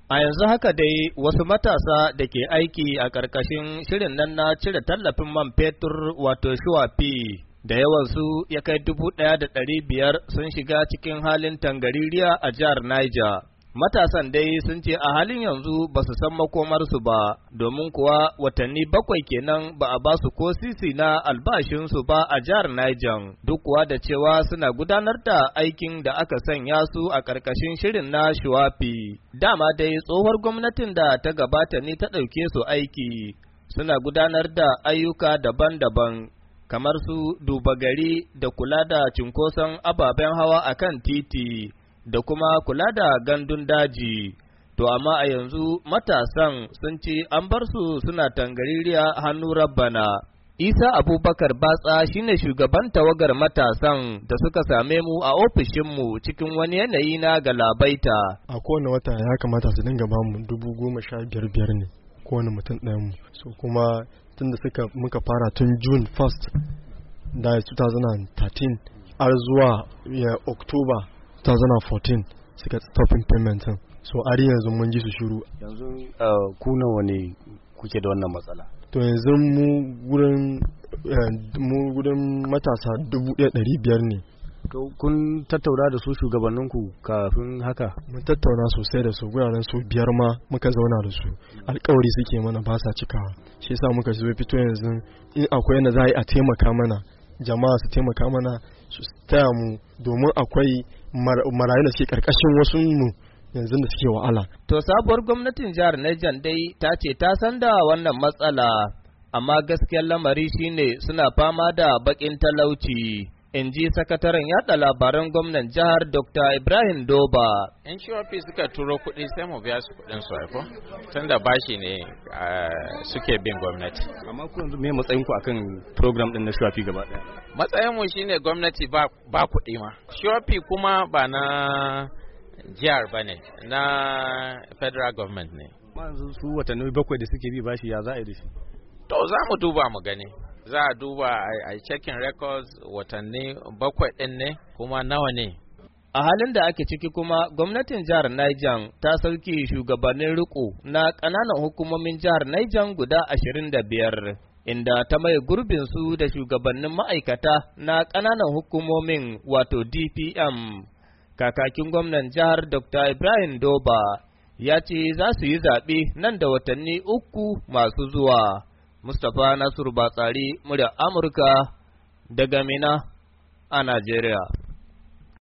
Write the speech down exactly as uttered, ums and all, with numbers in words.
A yanzu haka dai wasu matasa da ke aiki a ƙarƙashin shirin nan na cire tallafin man fetur wato shuwafi da yawansu ya kai dubu ɗaya da ɗari biyar sun shiga cikin halin tangaririya a jihar Niger. Matasan dai sun ce a halin yanzu ba su san makomarsu ba, domin kuwa watanni bakwai kenan ba a ba su ko sisi na albashinsu ba a jihar Niger, duk kuwa da cewa suna gudanar da aikin da aka sanya su a ƙarƙashin shirin na Shuwafi. Dama dai tsohuwar gwamnatin da ta gabata ne ta ɗauke su aiki, suna gudanar da ayyuka daban-daban, kamar su duba gari da kula da cinkoson ababen hawa a kan titi. Da kuma kula da gandun daji, to amma a yanzu matasan sun ce an bar su suna tangaririya hannu rabbana. Isa Abubakar Batsa shine shugaban tawagar matasan da suka same mu a ofishinmu cikin wani yanayi na galabaita. A kowane wata ya kamata su dinga ba mu dubu goma sha biyar biyar ne kowane mutum ɗayan mu. So kuma tun da suka muka fara tun June first da twenty thirteen har zuwa October twenty fourteen suka stopping payment din, so ari yanzu mun ji su shiru. Yanzu ku nawa ne kuke da wannan matsala? To yanzu mu gurin mu gurin matasa dubu ɗaya ɗari biyar ne. To kun tattauna da su shugabanninku kafin haka? Mun tattauna sosai da su, guraren su biyar ma muka zauna da su, alƙawari suke mana ba sa cikawa, shi yasa muka zo fito yanzu in akwai yadda za a yi a taimaka mana, jama'a su taimaka mana su taya mu, domin akwai marayu da suke karkashin wasu mu yanzu da suke wahala. To sabuwar gwamnatin jihar Niger dai ta ce ta san da wannan matsala, amma gaskiyar lamari shine suna fama da bakin talauci, in ji sakataren yada labaran gwamnan jihar Doctor Ibrahim Doba. In Shuwafi suka turo kuɗi sai mu biya su kuɗin su haifo, tun da bashi ne suke bin gwamnati. Amma ku yanzu me matsayin ku akan program din na Shuwafi gaba ɗaya? Matsayin mu shine gwamnati ba ba kuɗi ma. Shuwafi kuma ba na jihar bane, na federal government ne. Amma yanzu su watanni bakwai da suke bi bashi ya za a yi da shi? To za mu duba mu gani. Za a duba a checking records watanni bakwai ɗin ne kuma nawa ne. A halin da ake ciki kuma gwamnatin jihar Niger ta sauki shugabannin riko na ƙananan hukumomin jihar Niger guda ashirin da biyar, inda ta mai gurbin su da shugabannin ma'aikata na ƙananan hukumomin wato D P M. Kakakin gwamnan jihar Doctor Ibrahim Doba ya ce za su yi zaɓe nan da watanni uku masu zuwa. Mustapha Nasiru Batsari, murya Amurka daga Mina a Najeriya.